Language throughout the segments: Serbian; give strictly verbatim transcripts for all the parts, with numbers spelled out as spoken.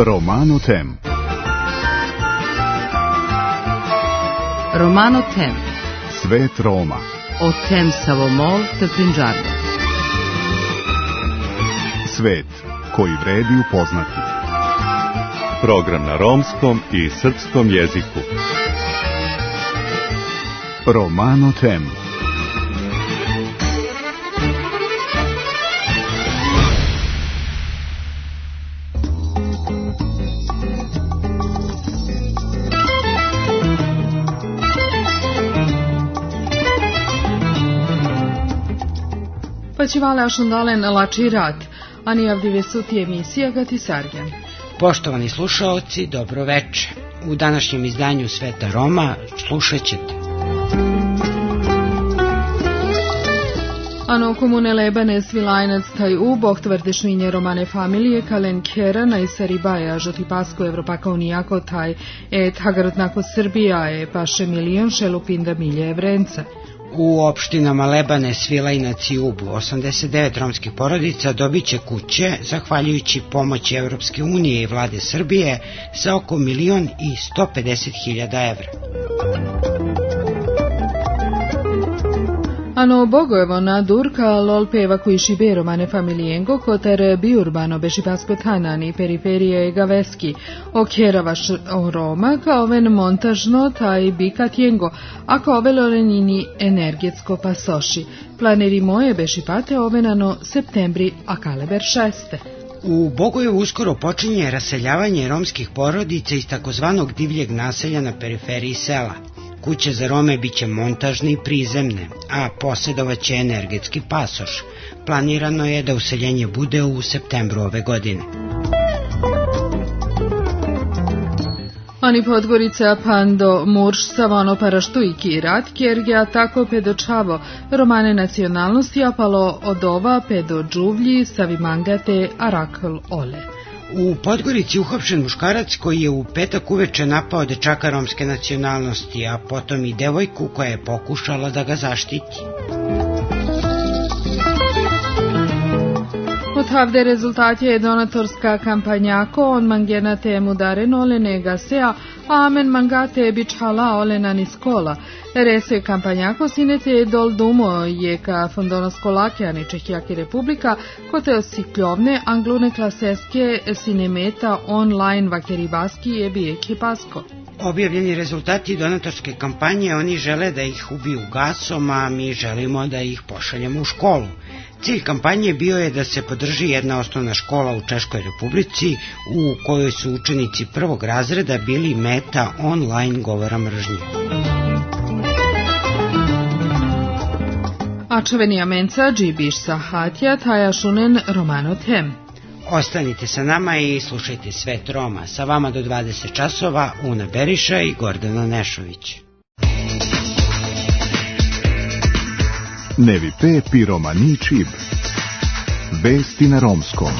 Romano Tem. Romano Tem. Svet Roma. O tem Savomol te Punjabi. Svet koji vredi upoznati. Program na romskom i srpskom jeziku. Romano Tem. Paćivale ašundalen lači rad, a nijavljive su ti emisija Gati Sarjan. Poštovani slušaoci, dobro veče. U današnjem izdanju Sveta Roma slušat ćete. Ano komune Lebane svilajnac taj u bog tvrdešvinje romane familije kalen kera na isaribaja žoti pasko Evropaka unijako taj et hagarotnako Srbija je paše milion šelupinda milje evrenca. U opštinama Lebane, Svilajnac i Ubu osamdeset devet romskih porodica dobit će kuće zahvaljujući pomoći Evropske unije i vlade Srbije sa oko milion i sto pedeset hiljada evra. Ano bogojevo na durka lol peva koji šibe romane familijengo kotar bi urbano beši pasko tanani periferije gaveski okjeravaš o Roma kao ven montažno taj bi katjengo a kao velorenini energetsko pasoši. Planeri moje beši pate ovenano septembri a kaleber šeste. U Bogojevu uskoro počinje raseljavanje romskih porodica iz takozvanog divljeg naselja na periferiji sela. Kuće za Rome biće montažne i prizemne, a posjedovaće energetski pasoš. Planirano je da useljenje bude u septembru ove godine. Ani Podgorica Pando Murš Savano Paraštujki Rat Kjergja tako pedočavo romane nacionalnosti apalo od ova pedo džuvlji savimangate arakl ole. U Podgorici uhapšen muškarac koji je u petak uveče napao dečaka romske nacionalnosti, a potom i devojku koja je pokušala da ga zaštiti. Odhavde rezultat je donatorska kampanjako on mangena temu daren ole nega sea, a amen mangate bičhala ole na niskola. Rese kampanjako sinete dol dumo je ka fondonoskolakjani Čehijaki Republika kote osikljovne anglune klaseske sinemeta online vakeribaski je bijeki pasko. Objavljeni rezultati donatorske kampanje, oni žele da ih ubiju gasom, a mi želimo da ih pošaljemo u školu. Cilj kampanje bio je da se podrži jedna osnovna škola u Češkoj Republici u kojoj su učenici prvog razreda bili meta online govora mržnje. Ačevenija menca džibiš sahatja taja šunen Romano Tem. Ostanite sa nama i slušajte Svet Roma. Sa vama do dvadeset časova Una Beriša i Gordana Nešović. Nevi pe pi romani čib. Vesti na romskom.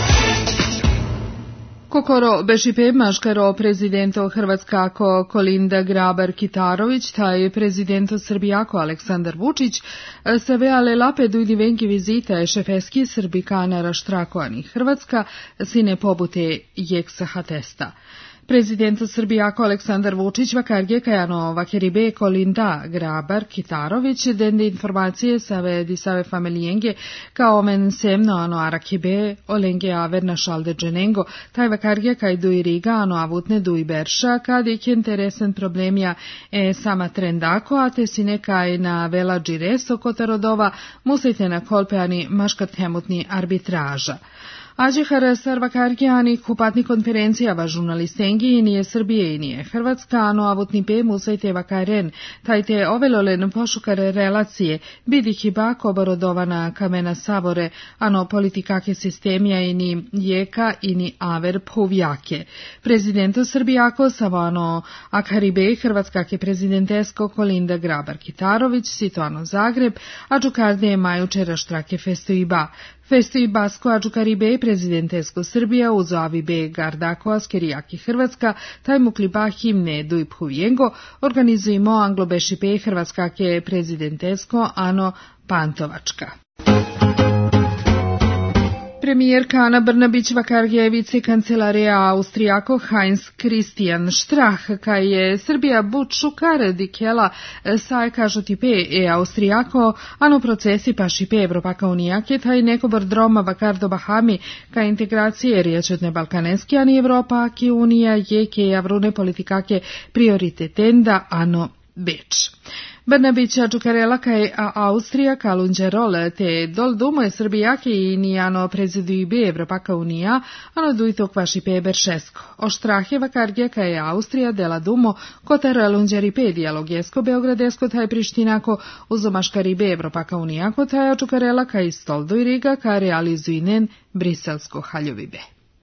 Kokoro bešipe maškaro prezidento Hrvatskako Kolinda Grabar-Kitarović, taj prezidento Srbijako Aleksandar Vučić, se veale lapedu i divenki vizita je šefeski Srbikana raštrakoani Hrvatska, sine pobute jeksaha testa. Prezidento Srbijako Aleksandar Vučić vakarge kajano vakeribe Kolinda Grabar-Kitarović dende informacije save disave familijenge kao men semno ano arakibe olenge aver na šalde dženengo taj vakarge kaj duj Riga ano avutne duj Berša kad ik interesen problemja e sama trendako a te sine kaj na vela džireso kotarodova musajte na kolpeani maškat hemutni arbitraža. Ađehar Sarvakargijani kupatni konferencijava žurnalistengi i nije Srbije i nije Hrvatska, ano avutni pe musajte vakaren, tajte ovelolen pošukar relacije, bidi hiba koborodovana kamena savore, ano politikake sistemija i ni jeka i ni aver puvjake. Prezidento Srbijako savano akaribe Hrvatskake prezidentesko Kolinda Grabar-Kitarović, situano Zagreb, a džukarde majučera štrake festoiba. Festoji Basko Ađukaribe prezidentesko Srbija uz Avibe Gardako Askerijaki Hrvatska taj mukliba himne Duj Phuvijengo organizujemo Anglobešipe Hrvatskake prezidentesko ano Pantovačka. Premijerka Ana Brnabić vakarje vicekancelarija Austrijako Heinz Christian Strach, kaj je Srbija bučukar dikela saj kažu tipe e Austrijako, ano procesi pa šipe Evropaka unijake, taj neko bordroma vakar do Bahami, ka integracije riječetne balkaneske, ani Evropa, ki unija je ke javrune politikake prioritetenda, ano Beč. Brnabića čukarela kaj a Austrija kalunđerol te dol dumo je Srbijake i nijano prezidibe Evropaka unija, ano dujto kvaši pe beršesko. O štrahe vakarge kaj Austrija dela dumo kotar lunđeripe dialogjesko beogradesko taj Prištinako uzomaškaribe Evropaka unija kotaja čukarela kaj stoldo i riga ka realizuinen briselsko haljovibe.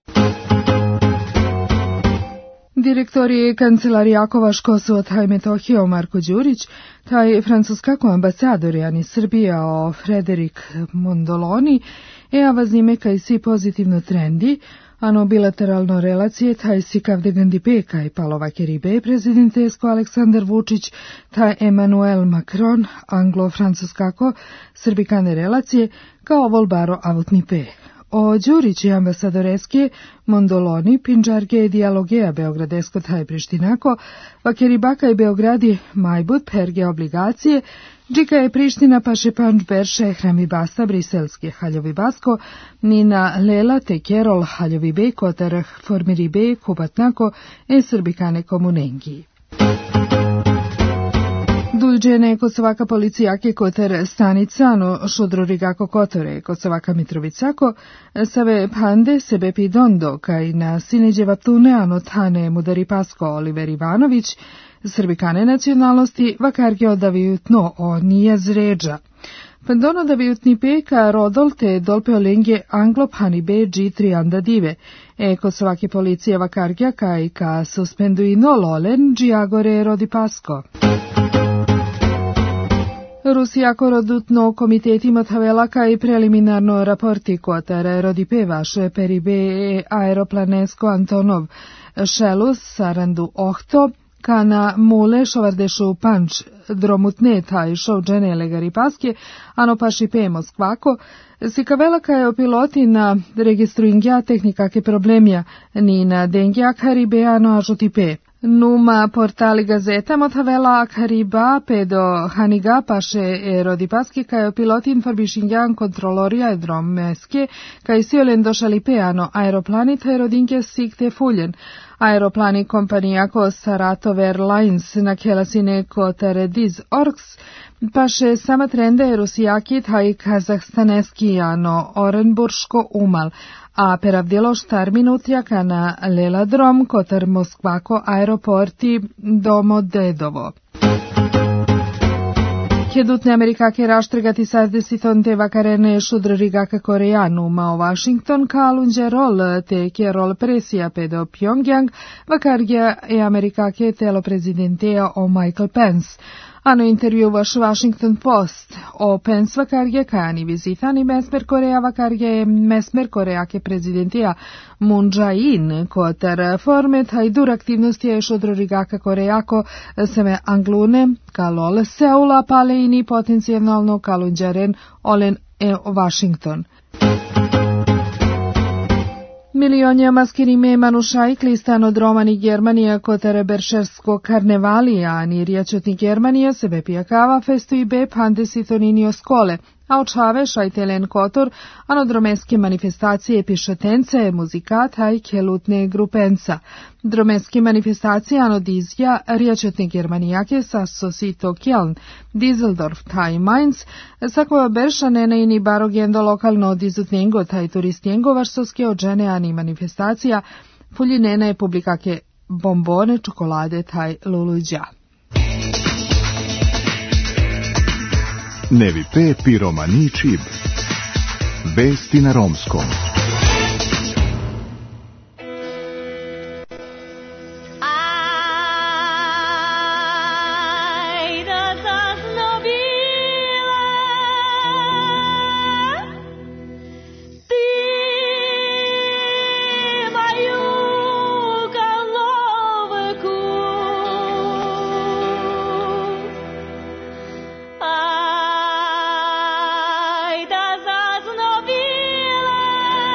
Direktori Kancelarijako Kosovo taj Metohio Marko Đurić, taj francuskako ambasador Jani Srbija o Frederik Mondoloni, e avazime kaj si pozitivno trendi, ano bilateralno relacije taj si kavde gandipe kaj Palovake ribe, prezidentesko Aleksandar Vučić, taj Emmanuel Macron, anglo-francuskako srbikane relacije, kao volbaro avutnipe. O Đurići ambasadoreske Mondoloni pinđarge dialogea beogradesko taj Prištinako, vakeribaka i Beogradi majbut perge obligacije, džika je Priština paše panč berše hrami basta briselske haljovi basko, nina lela te kerol haljovi be kotar formiri be kubatnako e srbikane komunengi. Dujđene Kosovaka policijake koter stanicano šudrorigako kotore Kosovaka Mitrovicako, save pande sebe pidondo kaj na sineđeva tune anotane mudari pasko Oliver Ivanović, srbikane nacionalnosti vakarge odavijutno o nije zređa. Pendono davijutni peka rodol te dolpe olenge anglopani be G tri anda dive, e Kosovake policije vakarge kaj ka suspenduino lolen džiagore rodi pasko. Rusijako rodutno komitetima tavelaka i preliminarno raporti kotar rodipe vaše peribe aeroplanesko Antonov šelus sarandu ohto, kana mule šovardešu panč dromutne taj šovđene legari paske, ano pašipe Moskvako, sikavelaka je o piloti na registruingja tehnikake problemja, ni na dengja karibe ano ažutipe. Numa portali gazeta motavela Akariba pedo Haniga paše e rodipaski kaj piloti informišinjan kontrolorija dromeske kaj siolen došali peano aeroplani taj rodinke sikte fuljen. Aeroplani kompanijako Saratov Airlines na kelasine kotere diz orks paše sama trende rusijaki taj kazahstaneski ano Orenburško umal, a peravdjelo štar minutjaka na Leladrom kotar Moskvako aeroporti Domodedovo. Kedutne Amerikake raštrgati sazdeseton te vakarene šudrorigaka Korejanu ma o Washington kalunđerol te kjerol presija pedo Pyongyang vakarja e Amerikake telo prezidenteja o Michael Pence. Ano intervju vaš Washington Post o Pence vakarje kajani vizitani mesmer Koreja vakarje mesmer Korejake prezidentija Moon Jae-in kotar forme taj dur aktivnosti je šodrorigaka Korejako seme anglune kalol Seula paleini potencijalno kalunđaren olen e Washington. Milionja maskerime manušaj klistan od Romani Germanija kotere beršersko karnevalija, ni riječetni Germanija sebe pijakava festu i be pandesitonini skole, a očave šajtelen kotor, anodromeske manifestacije pišetence, muzikata i kelutne grupenca. Dromeske manifestacije anodizja riječetne Germanijake sa Sosito Kjeln, Düsseldorf taj Mainz, sakova beršanene ini barogendo lokalno dizutnjengo taj turistjengo vašsoske ođene ani manifestacija, puljinene publikake bombone, čokolade taj luluđa. Nevi pe piromani čib. Vesti na romskom. Aj da zaznobile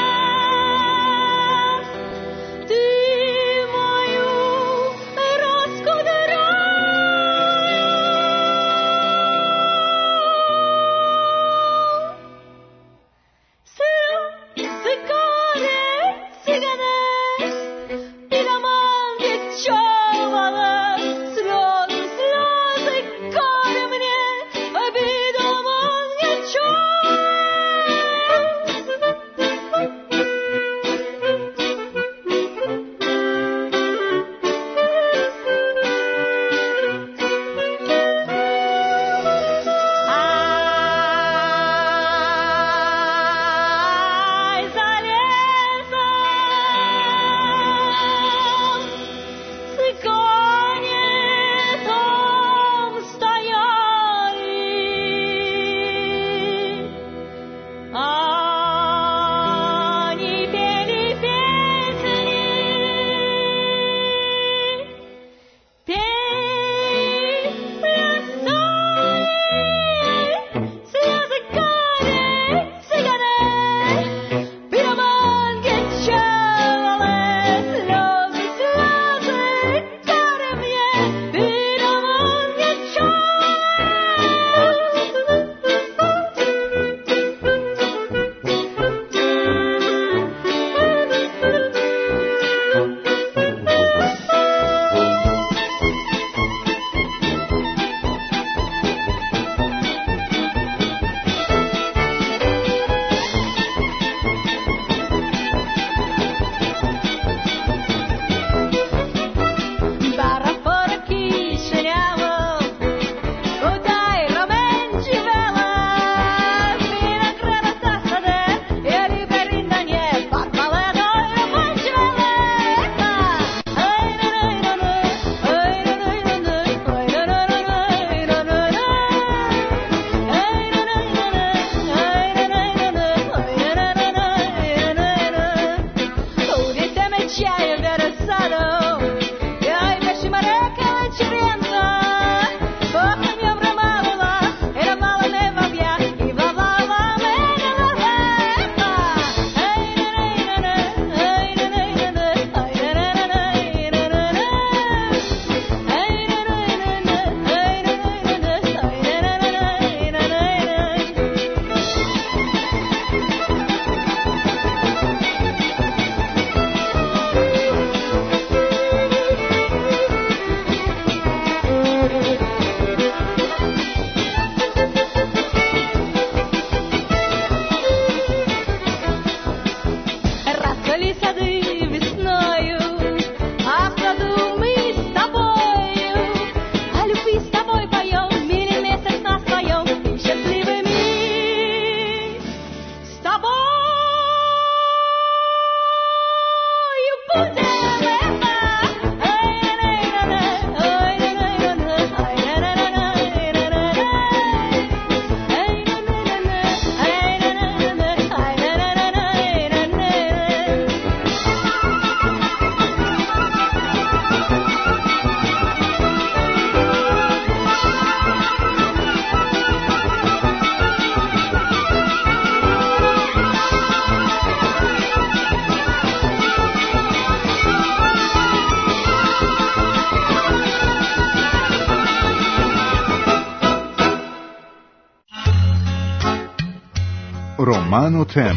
Romano Tem.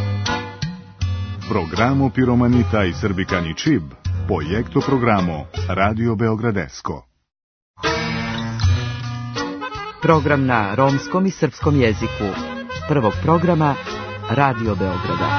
Programo Piromanita i Srbikani Čib, projekto programo Radio Beogradesko. Program na romskom i srpskom jeziku. Prvog programa Radio Beograda.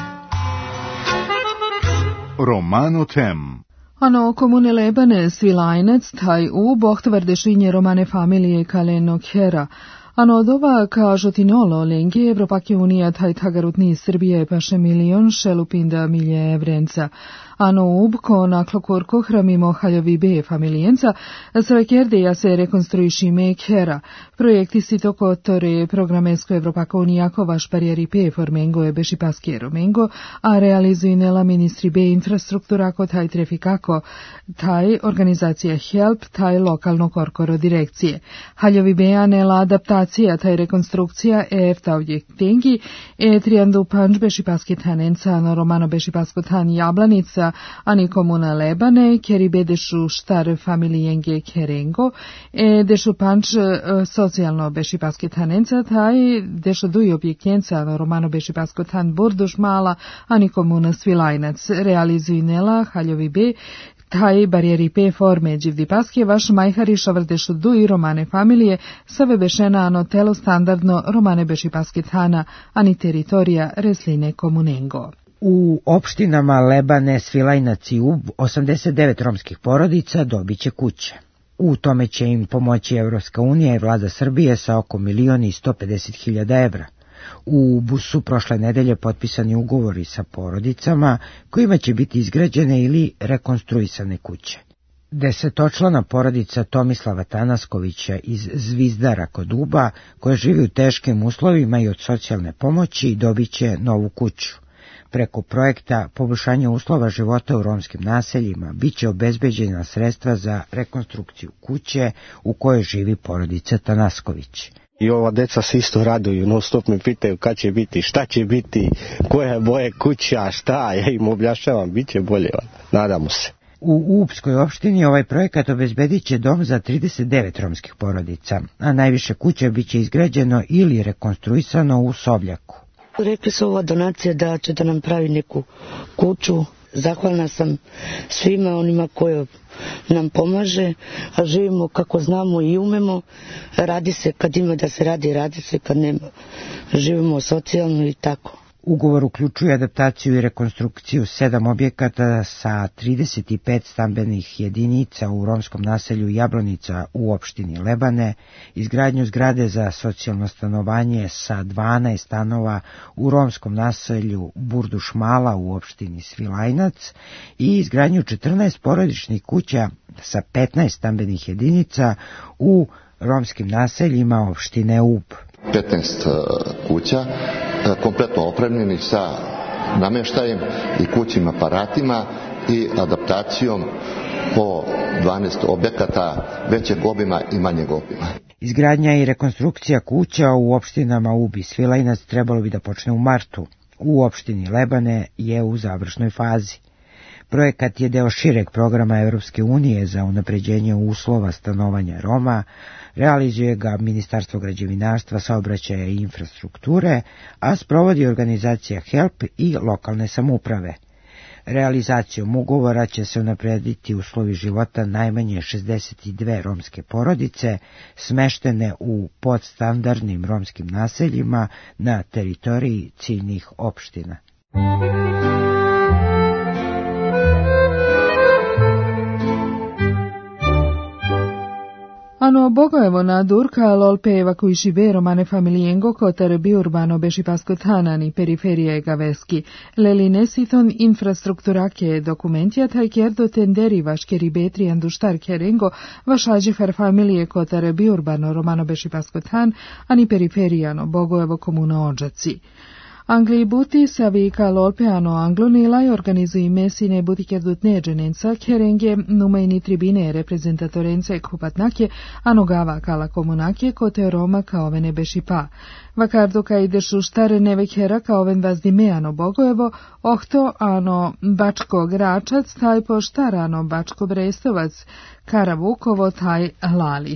Romano Tem. Ano komune Lebane, Svilajnac, taj u bohtvardešinje romane familije Kaleno Kera. Ano dova ka žotinolo lengi Evropake unija taj tagarutni Srbije paše milion šelupinda milje evrenca. Ano ubko naklokorko hramimo haljovi be familijenca, srakerdeja se rekonstruišime Kera. Projekti si to kotore programesko Evropaka unijako vaš parijeri pe formengo e beši paske romengo, a realizuinela ministri be infrastruktura ko taj trefikako, taj organizacija HELP, taj lokalno korkoro direkcije. Haljovi be anela adaptacija, taj rekonstrukcija e efta objektengi, e triandu panč beši paske tanenca, ano romano beši pasko tan jablanica, ani komuna Lebane, keri be dešu štar familijenge Kerengo, e dešu panč socijalno beši paske tanenca, taj dešu duj objektenca, ano romano beši pasko tan burduš mala, ani komuna Svilajnac, realizuinela haljovi be, taj barijeri pe forme dživdi paske vaš majhari šavrdešu du i romane familije save bešena ano telo standardno romane beši paske tana ani teritorija resline komunengo. U opštinama Lebane, Svilajnac i Ub osamdeset devet romskih porodica dobit će kuće. U tome će im pomoći Evropska unija i vlada Srbije sa oko milion i sto pedeset hiljada evra. U Ubu su prošle nedelje potpisani ugovori sa porodicama kojima će biti izgrađene ili rekonstruisane kuće. Desetočlana porodica Tomislava Tanaskovića iz Zvizdara kod Uba, koja živi u teškim uslovima i od socijalne pomoći, dobit će novu kuću. Preko projekta poboljšanja uslova života u romskim naseljima biće obezbeđena sredstva za rekonstrukciju kuće u kojoj živi porodica Tanasković. I ova deca se isto raduju, non stop me pitaju kad će biti, šta će biti, koja je boje kuća, šta, ja im objašnjavam, bit će bolje, nadamo se. U Upskoj opštini ovaj projekat obezbedit će dom za trideset devet romskih porodica, a najviše kuća biće izgrađeno ili rekonstruisano u Sovljaku. Rekli su ova donacija da će da nam pravi neku kuću. Zahvalna sam svima onima koji nam pomaže, a živimo kako znamo i umemo. Radi se kad ima da se radi, radi se kad nema. Živimo socijalno i tako. Ugovor uključuje adaptaciju i rekonstrukciju sedam objekata sa trideset pet stambenih jedinica u romskom naselju Jablanica u opštini Lebane, izgradnju zgrade za socijalno stanovanje sa dvanaest stanova u romskom naselju Burduš Mala u opštini Svilajnac i izgradnju četrnaest porodičnih kuća sa petnaest stambenih jedinica u romskim naseljima opštine Ub. petnaest kuća kompletno opremljenih sa nameštajem i kućnim aparatima i adaptacijom po dvanaest objekata većeg obima i manjeg obima. Izgradnja i rekonstrukcija kuća u opštinama Ub i Svilajnac trebalo bi da počne u martu. U opštini Lebane je u završnoj fazi. Projekat je deo šireg programa Evropske unije za unapređenje uslova stanovanja Roma, realizuje ga Ministarstvo građevinarstva, saobraćaja i infrastrukture, a sprovodi organizacija HELP i lokalne samouprave. Realizacijom ugovora će se unaprediti uslovi života najmanje šezdeset dve romske porodice, smeštene u podstandardnim romskim naseljima na teritoriji ciljnih opština. Ano Bogojevo na Durka lolpeva koji žive romane familijengo kotar bi urbano beši pasko tanani periferije gaveski. Leline siton infrastrukturake dokumentija taj kerdo tenderi vaškeri betri anduštar kerengo vašađi far familije kotar bi urbano romano beši pasko tan ani periferijano Bogojevo komuna Odžaci. Angli buti savika lolpeano anglonilaj organizui mesine butike dutne dženenca kerenge numajni tribine reprezentatorence kupatnake anogava kala komunake kote Roma kaovene bešipa. Vakardo ka idešu štare nevekera kaoven vazdimeano Bogojevo, ohto ano Bačko Gračac, taj po štarano Bačko Brestovac, Karavukovo taj Lalić.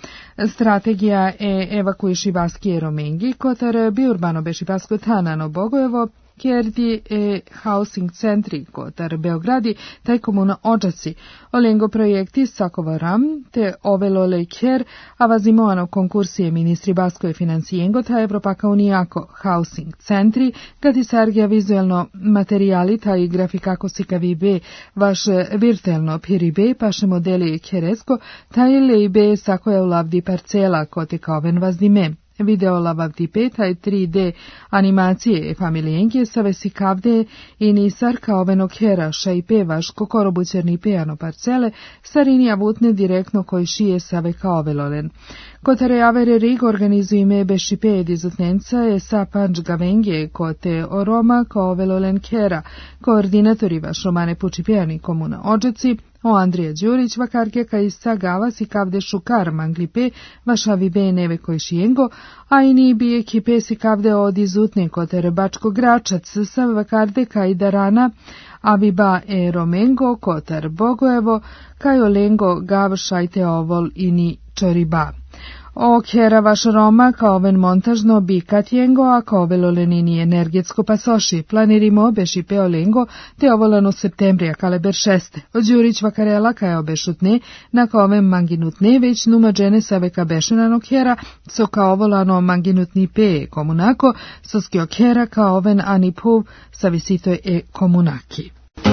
Strategija e evakuiši Baskije Romengi, kotar bi urbano beši Basko Tanano Bogojevo, Kjerdi e housing centri kotar Beogradi, taj komuna Odžaci, olengo projekti Sakova Ram, te ovelole Kjer, avazimoano konkursije ministri Basko je financijengo, ta Evropaka unijako housing centri, gati sargija vizuelno materijali, ta i grafikako sikavi be, vaš virtuelno piribe, paše modeli Kjeresko, ta ili i be sako je ulavdi parcela, kote kaoven vazdime. Video lavavdi peta tri D animacije familijenke sa vesikavde i nisar kao venokera šajpe vaš kokorobućerni pejano parcele starinija vutne direktno koji šije save kao velolen. Kotare avere rig organizujeme bešipe dizutnenca je sa panč gavenge kote oroma kao velolen kera, koordinatori vaš romane pučipijani komuna Odžaci, o Andrija Đurić, vakarke kaj sa gavas i kavde šukar manglipe, vašavi be neve koji šijengo, a i ni bi ekipe si kavde od izutne kote rebačko gračac sa vakarde kaj darana, aviba e romengo kotar Bogojevo, kaj olengo gav šajte ovol i ni čoriba. O kjera vaš Roma kao ven montažno bi katjengo, a kao velolenini energetsko pasoši. Planirimo beši peolengo, te ovolano septembrija kaleber šeste. Od Đurić vakarela kaj obešutne, na kao ven manginutne, već numa džene save ka bešenano kjera, so kao ovolano manginutni pe komunako, so skio kjera kao ven anipuv sa visitoj e komunaki.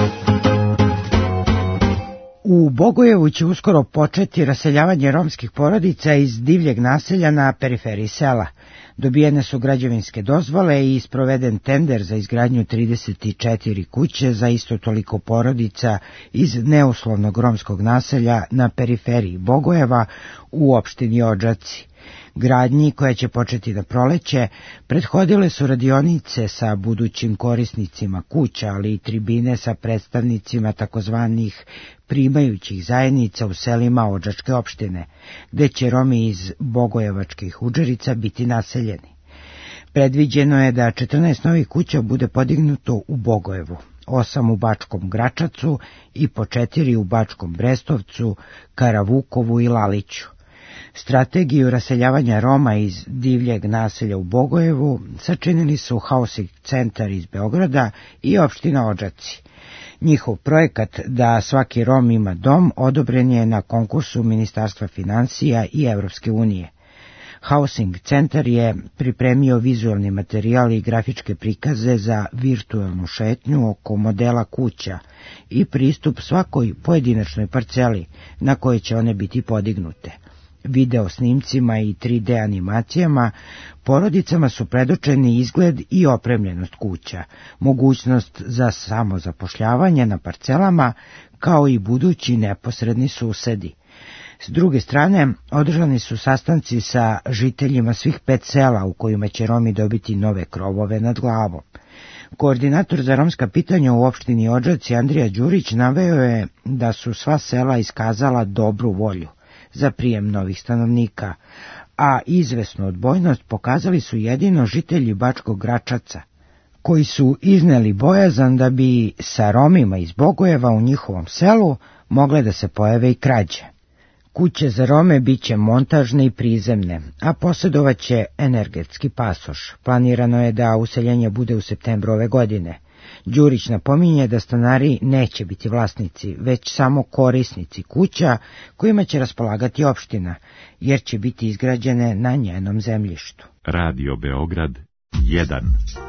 U Bogojevu će uskoro početi raseljavanje romskih porodica iz divljeg naselja na periferiji sela. Dobijene su građevinske dozvole i sproveden tender za izgradnju trideset četiri kuće za isto toliko porodica iz neuslovnog romskog naselja na periferiji Bogojeva u opštini Odžaci. Gradnji, koja će početi da proleće, prethodile su radionice sa budućim korisnicima kuća, ali i tribine sa predstavnicima takozvanih primajućih zajednica u selima Odžačke opštine, gde će Romi iz Bogojevačkih Udžerica biti naseljeni. Predviđeno je da četrnaest novih kuća bude podignuto u Bogojevu, osam u Bačkom Gračacu i po četiri u Bačkom Brestovcu, Karavukovu i Laliću. Strategiju raseljavanja Roma iz divljeg naselja u Bogojevu sačinili su Housing centar iz Beograda i opština Odžaci. Njihov projekat da svaki Rom ima dom odobren je na konkursu Ministarstva financija i Evropske unije. Housing centar je pripremio vizualni materijal i grafičke prikaze za virtuelnu šetnju oko modela kuća i pristup svakoj pojedinačnoj parceli na kojoj će one biti podignute. Video snimcima i tri D animacijama porodicama su predočeni izgled i opremljenost kuća, mogućnost za samozapošljavanje na parcelama, kao i budući neposredni susedi. S druge strane, održani su sastanci sa žiteljima svih pet sela u kojima će Romi dobiti nove krovove nad glavom. Koordinator za romska pitanja u opštini Odžaci Andrija Đurić naveo je da su sva sela iskazala dobru volju za prijem novih stanovnika, a izvesnu odbojnost pokazali su jedino žitelji Bačkog Gračaca, koji su izneli bojazan da bi sa Romima iz Bogojeva u njihovom selu mogle da se pojave i krađe. Kuće za Rome biće montažne i prizemne, a posjedovaće energetski pasoš. Planirano je da useljenje bude u septembru ove godine. Đurić napominje da stanari neće biti vlasnici, već samo korisnici kuća kojima će raspolagati opština, jer će biti izgrađene na njenom zemljištu. Radio Beograd jedan.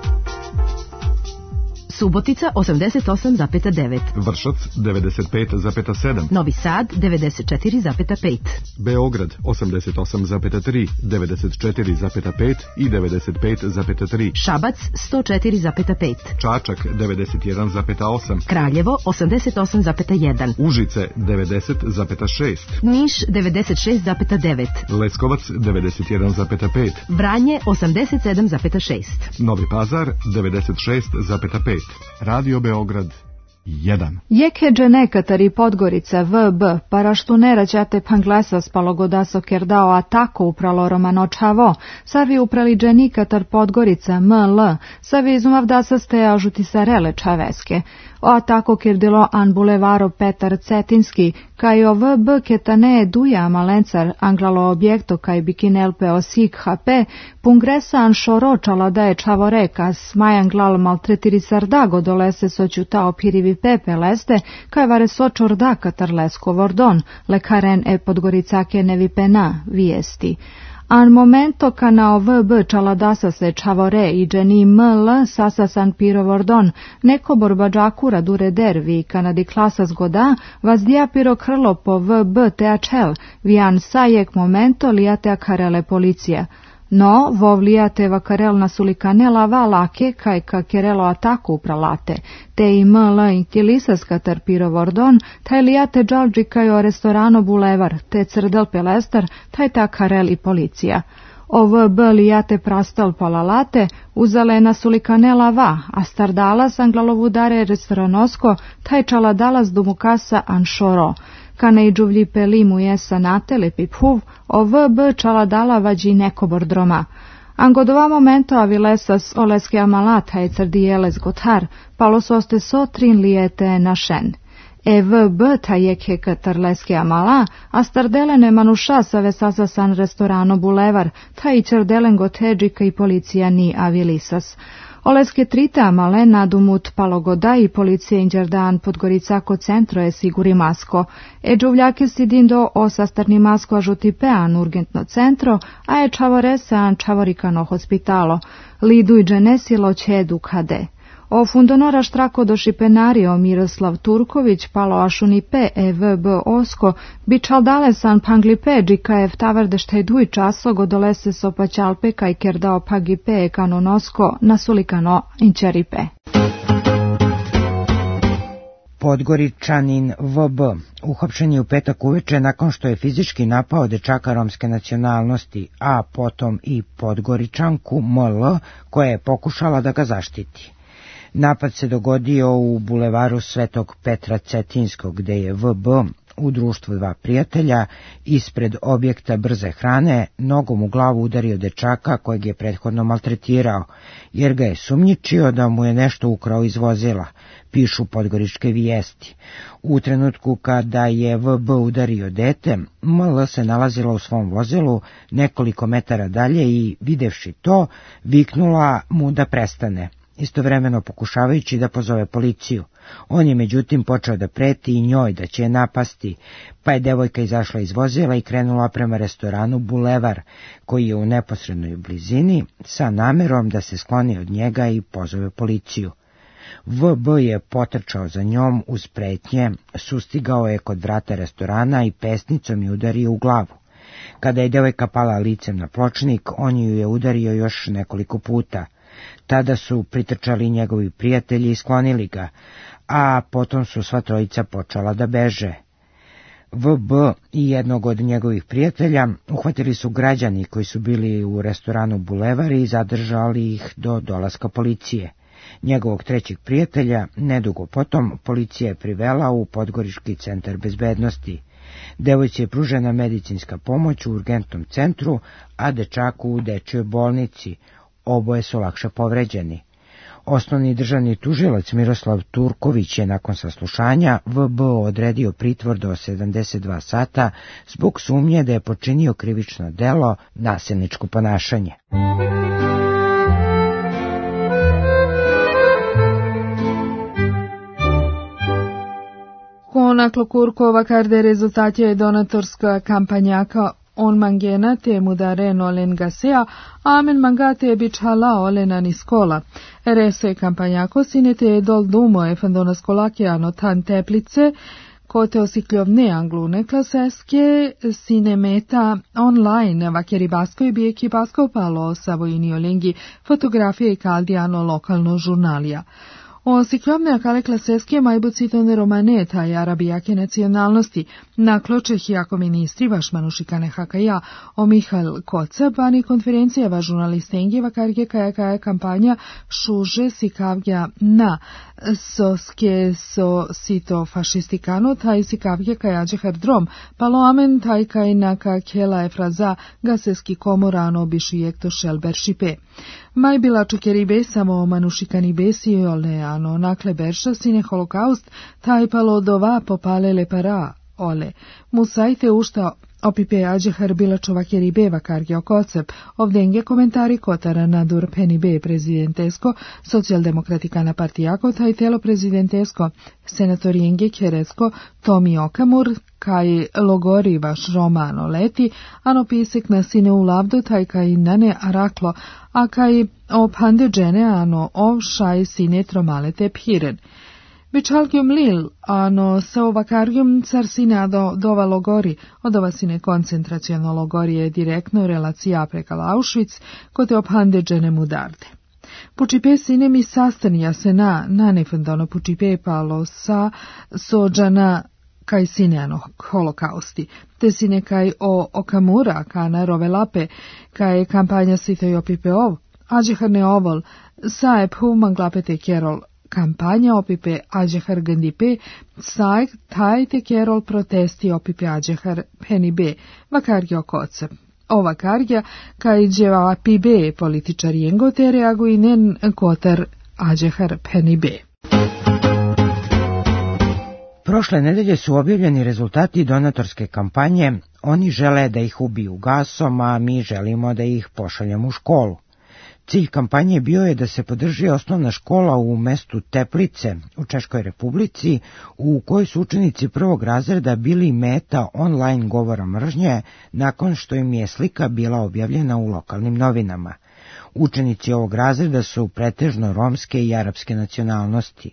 Subotica osamdeset osam zarez devet. Vršac devedeset pet zarez sedam. Novi Sad devedeset četiri zarez pet. Beograd osamdeset osam zarez tri, devedeset četiri zarez pet i devedeset pet zarez tri. Šabac sto četiri zarez pet. Čačak devedeset jedan zarez osam. Kraljevo osamdeset osam zarez jedan. Užice devedeset zarez šest. Niš devedeset šest zarez devet. Leskovac devedeset jedan zarez pet. Vranje osamdeset sedam zarez šest. Novi Pazar devedeset šest zarez pet. Radio Beograd jedan. Jekheđe nekatari Podgorica V B paraštunera ćate panglesa spalogodaso kerdao atako upralo romanočavo, savi uprali dženikatar Podgorica M L, savi izumavdasa steja žuti sarele čaveske. O atako kirdilo an bulevaro Petar Cetinski, kaj o V B ketane duja malencar anglalo objekto kaj bikinelpe osik H P, pungresa an šoro čaladae čavore kas majanglal maltretiri sardago dolese soćuta opirivi pepe leste, kaj vare sočorda katar lesko vordon, lekaren e podgoricake nevipena vijesti. An momento kana o V B čaladasa se čavore i dženi M L sasa san pirovordon, neko borbađakura dure dervi kana di klasa zgoda, vas dia piro krlo po V B teačel, vian sajek momento liatea karele policija. No, vovlijate vakarel na sulikanela valake, kaj ka kerelo ataku pralate, te i M L intilisas katar pirovordon, taj lijate džalđi kaj o restorano bulevar, te crdel pelestar, taj ta karel i policija. O V B lijate prastal palalate, uzale na sulikanela va, a stardalas anglalovudare restoranosko, taj čaladalas dumukasa anšoro. Kane i džuvlji pelimu jesa natele piphuv, o V B čaladala vađi neko bordroma. Angodova momento avilesas oleske amalata e crdijeles gotar, palos oste sotrin lijete našen. E V B tajeke katarleske amala, a stardelene manuša save sasa san restorano bulevar, taj i crdelen goteđika i policija ni avilisas. Oleske trite amale nadumut palogoda i policije inđerdan Podgoricako centro je siguri masko. E džuvljake sidindo o sastarni masko ažuti pean urgentno centro, a je čavorese an čavorikano hospitalo. Lidu i dženesilo ćedu kade. O fundonora štrako do šipenario Miroslav Turković palo ašunipe e V B osko, bi čaldale san panglipe džikajev tavarde štajduj časo godolese sopaćalpe kaj kerdao pagipe e kanonosko nasulikano inčeripe. Podgoričanin V B uhapšen je u petak uveče nakon što je fizički napao dečaka romske nacionalnosti, a potom i Podgoričanku M L koja je pokušala da ga zaštiti. Napad se dogodio u bulevaru Svetog Petra Cetinskog, gde je V B u društvu dva prijatelja ispred objekta brze hrane nogom u glavu udario dečaka kojeg je prethodno maltretirao, jer ga je sumnjičio da mu je nešto ukrao iz vozila, pišu podgoričke vijesti. U trenutku kada je V B udario dete, M L se nalazila u svom vozilu nekoliko metara dalje i, videvši to, viknula mu da prestane, istovremeno pokušavajući da pozove policiju. On je međutim počeo da preti i njoj da će je napasti, pa je devojka izašla iz vozila i krenula prema restoranu Bulevar, koji je u neposrednoj blizini, sa namerom da se skloni od njega i pozove policiju. V B je potrčao za njom uz pretnje, sustigao je kod vrata restorana i pesnicom je udario u glavu. Kada je devojka pala licem na pločnik, on ju je udario još nekoliko puta. Tada su pritrčali njegovi prijatelji i sklonili ga, a potom su sva trojica počela da beže. V B i jednog od njegovih prijatelja uhvatili su građani koji su bili u restoranu Bulevar i zadržali ih do dolaska policije. Njegovog trećeg prijatelja nedugo potom policija je privela u Podgorički centar bezbednosti. Devojci je pružena medicinska pomoć u urgentnom centru, a dečaku u dečjoj bolnici. Oboje su lakše povređeni. Osnovni državni tužilac Miroslav Turković je nakon saslušanja V B odredio pritvor do sedamdeset dva sata zbog sumnje da je počinio krivično delo nasilničko ponašanje. Konaklo Kurkova karde rezultat je donatorska kampanjaka on mangena temu da reno len gasea, amen mangate bičala olena niskola. Reso je kampanjako sinete dol dumo e fandona skolake ano tan teplice, kote osikljovne anglune klaseske sinemeta online vakeri basko i bijeki basko palo savojini olengi fotografije i kaldi ano lokalno žurnalija. O sikljovne akale klaseske majbucitone romaneta i arabijake nacionalnosti, na kločeh jako ministri vaš manušikane hakaja o Mihajl Koca, bani konferencija va žurnalistengi vakarge kaja kaja kampanja šuže sikavgja na soske so sito fašistikano, taj sikavgja kajađe hardrom, palo amen taj kaj naka kjela je fraza gaseski komorano bišu jekto šelber šipe. Maj bila čukeri be samo manušikani besi ole ano nakle berša sine holokaust tajpalo dova popalele para ole. Musajte ušta opipe ađehar bila čovakeri beva kargio kocep, ovdenge komentari kotara nadur peni be prezidentesko, socijaldemokratikana partijako, taj telo prezidentesko, senatorienge keresko, Tomi Okamur, kaj logori vaš romano leti, ano pisek na sine u lavdu, taj kaj nane araklo, a kaj opande džene ano ov šaj sine tromalete phiren. Bičalgium lil, ano se ovakargium car sine ado dova logori, odova sine koncentraciono logorije direktno relacija preka Auschwitz, kote ophande džene mudarde. Pučipe sine mi sastanija se na, nanefendono pučipe palo sa sođana kaj sine ano holokausti, te sine kaj o Okamura, kana rovelape, kaj kampanja sitoj opipe ov, ađeharne ovol, saep human glapete kjerol, kampanja opipe ađehar gandipe, sajk taj te kerol protesti opipe ađehar peni be, vakargio koce. Ova kargja, kaj dževa pibe političar jengo te reaguinen kotar ađehar peni be. Prošle nedelje su objavljeni rezultati donatorske kampanje. Oni žele da ih ubiju gasom, a mi želimo da ih pošaljemo u školu. Cilj kampanje bio je da se podrži osnovna škola u mestu Teplice u Češkoj Republici, u kojoj su učenici prvog razreda bili meta online govora mržnje nakon što im je slika bila objavljena u lokalnim novinama. Učenici ovog razreda su pretežno romske i arapske nacionalnosti.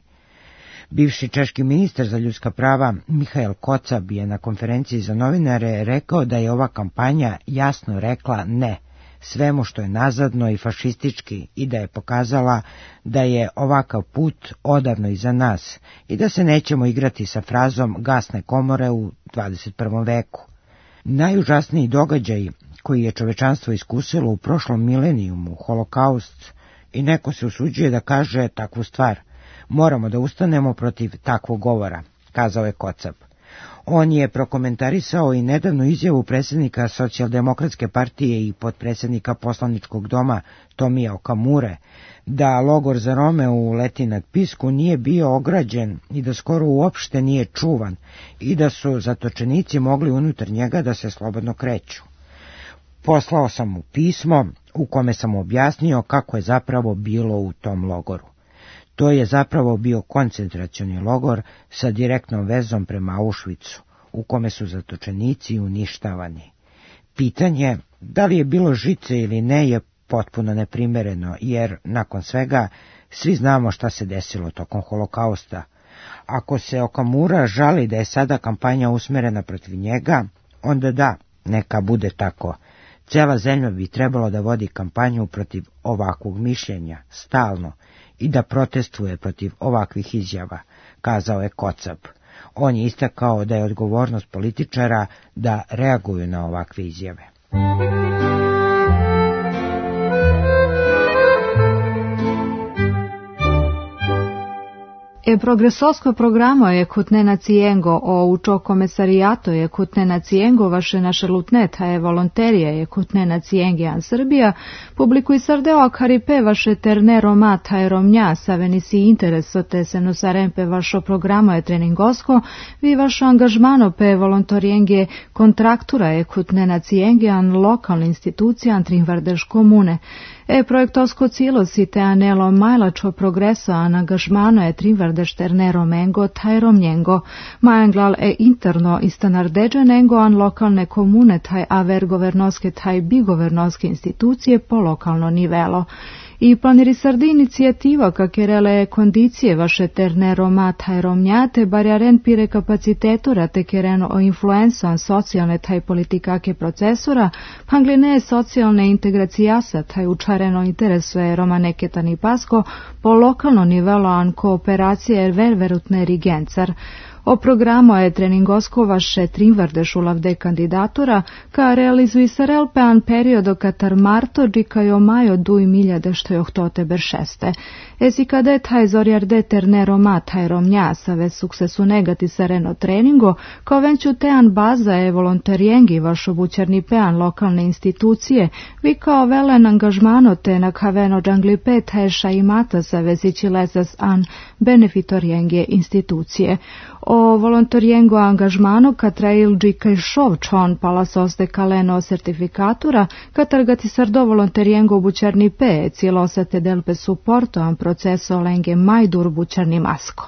Bivši češki ministar za ljudska prava Mihael Kocab je na konferenciji za novinare rekao da je ova kampanja jasno rekla ne svemu što je nazadno i fašistički i da je pokazala da je ovakav put odavno iza nas i da se nećemo igrati sa frazom gasne komore u dvadeset prvom veku. Najužasniji događaj koji je čovečanstvo iskusilo u prošlom milenijumu, holokaust, i neko se usuđuje da kaže takvu stvar. Moramo da ustanemo protiv takvog govora, kazao je Kocab. On je prokomentarisao i nedavnu izjavu predsjednika Socijaldemokratske partije i potpredsjednika poslaničkog doma Tomija Okamure, da logor za Rome u Leti nad Pisku nije bio ograđen i da skoro uopšte nije čuvan i da su zatočenici mogli unutar njega da se slobodno kreću. Poslao sam mu pismo u kome sam objasnio kako je zapravo bilo u tom logoru. To je zapravo bio koncentracioni logor sa direktnom vezom prema Auschwitzu, u kome su zatočenici uništavani. Pitanje da li je bilo žice ili ne je potpuno neprimereno, jer nakon svega svi znamo šta se desilo tokom holokausta. Ako se Okamura žali da je sada kampanja usmerena protiv njega, onda da, neka bude tako. Cela zemlja bi trebalo da vodi kampanju protiv ovakvog mišljenja, stalno, i da protestuje protiv ovakvih izjava, kazao je Kocab. On je istakao da je odgovornost političara da reaguju na ovakve izjave. E progresosko programo je kutne nacijengo o učo komesarijato je kutne nacijengo vaše naše lutneta je volonterije je kutne nacijenge an Srbija, publikuj sardeo karipe vaše terne romata je romnja savenisi intereso te se nosarempe vašo programo je treningosko, vi vašo angažmano pe volontorijenge kontraktura je kutne nacijenge an lokalne institucije an Trinvardeš komune. E projektovsko cilo si te anelo majlačo progreso an angažmano je Trinvardeš terne romengo taj romnjengo, majanglal e interno istanardeđenengo an lokalne komune taj aver governoske taj bigovernoske institucije po lokalno nivelo. I planiri sardi inicijativa kakerele kondicije vaše terne roma taj romnjate barjaren pire kapacitetura te kereno o influensan socijalne taj politikake procesora, pangline socijalne integracijasa taj učareno interesuje Roma neketani pasko po lokalno nivelo an kooperacije ververutne rigencar. O programo je treningoskovaše trinvarde šulavde kandidatura, ka realizuj se relpean periodo katar marto džikajo majo duj miljade što je ohtote beršeste. Esi kade taj zorjarde ternero ma taj romnja save suksesu negati sereno treningo, kao venću tean baza je volontarijengi vašo bućarni pean lokalne institucije, vi kao velen angažmano te na kaveno džangli pet heša i mata save sići lesas an benefitorijengi institucije. O volontarijengo angažmano katrail džikaj šov čon palasoste kaleno sertifikatura, katargati sardo volontarijengo bućarni pe, cilosate delpe suporto an proceso lenge majdur bućarni masko.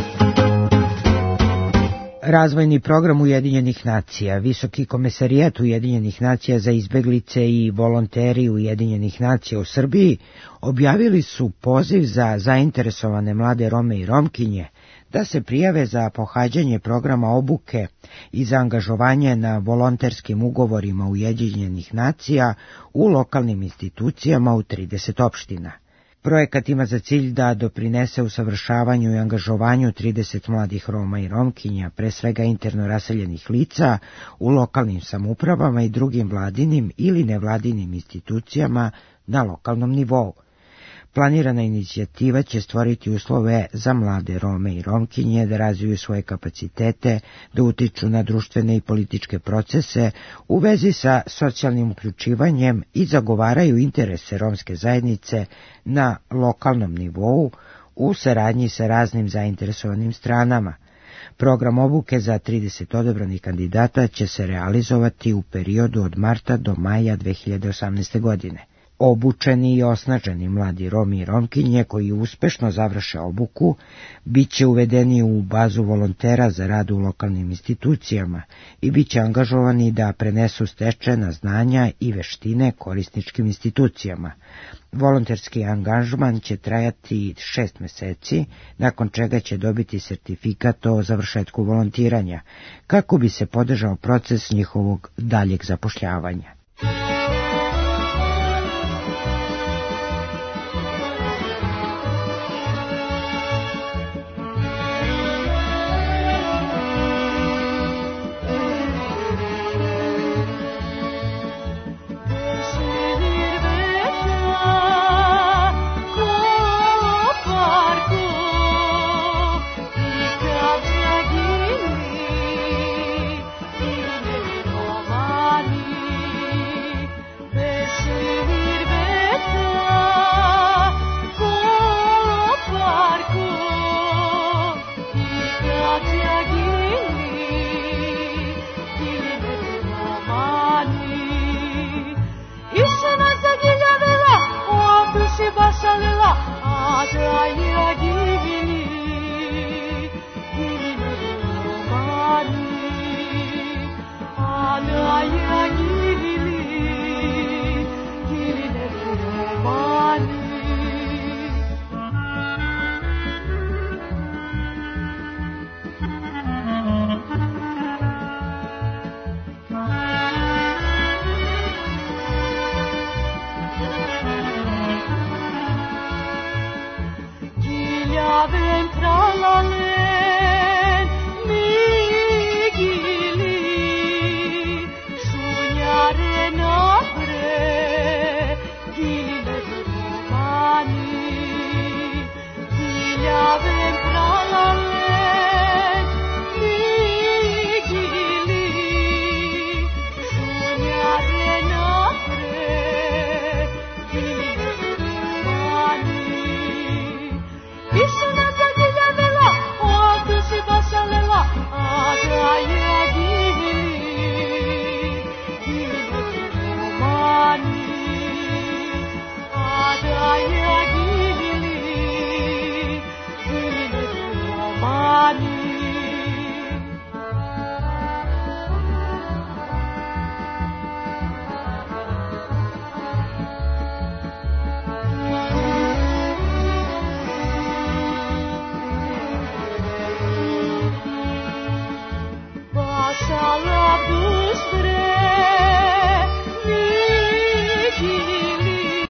Razvojni program Ujedinjenih nacija, Visoki komesarijat Ujedinjenih nacija za izbeglice i volonteri Ujedinjenih nacija u Srbiji objavili su poziv za zainteresovane mlade Rome i Romkinje da se prijave za pohađanje programa obuke i za angažovanje na volonterskim ugovorima Ujedinjenih nacija u lokalnim institucijama u trideset opština. Projekat ima za cilj da doprinese usavršavanju i angažovanju trideset mladih Roma i Romkinja, pre svega interno raseljenih lica, u lokalnim samoupravama i drugim vladinim ili nevladinim institucijama na lokalnom nivou. Planirana inicijativa će stvoriti uslove za mlade Rome i Romkinje da razviju svoje kapacitete, da utiču na društvene i političke procese u vezi sa socijalnim uključivanjem i zagovaraju interese romske zajednice na lokalnom nivou u saradnji sa raznim zainteresovanim stranama. Program obuke za trideset odabranih kandidata će se realizovati u periodu od marta do maja dve hiljade osamnaeste. godine. Obučeni i osnaženi mladi Romi i Romkinje koji uspešno završe obuku bit će uvedeni u bazu volontera za rad u lokalnim institucijama i bit će angažovani da prenesu stečena znanja i veštine korisničkim institucijama. Volonterski angažman će trajati šest meseci, nakon čega će dobiti sertifikat o završetku volontiranja, kako bi se podržao proces njihovog daljeg zapošljavanja.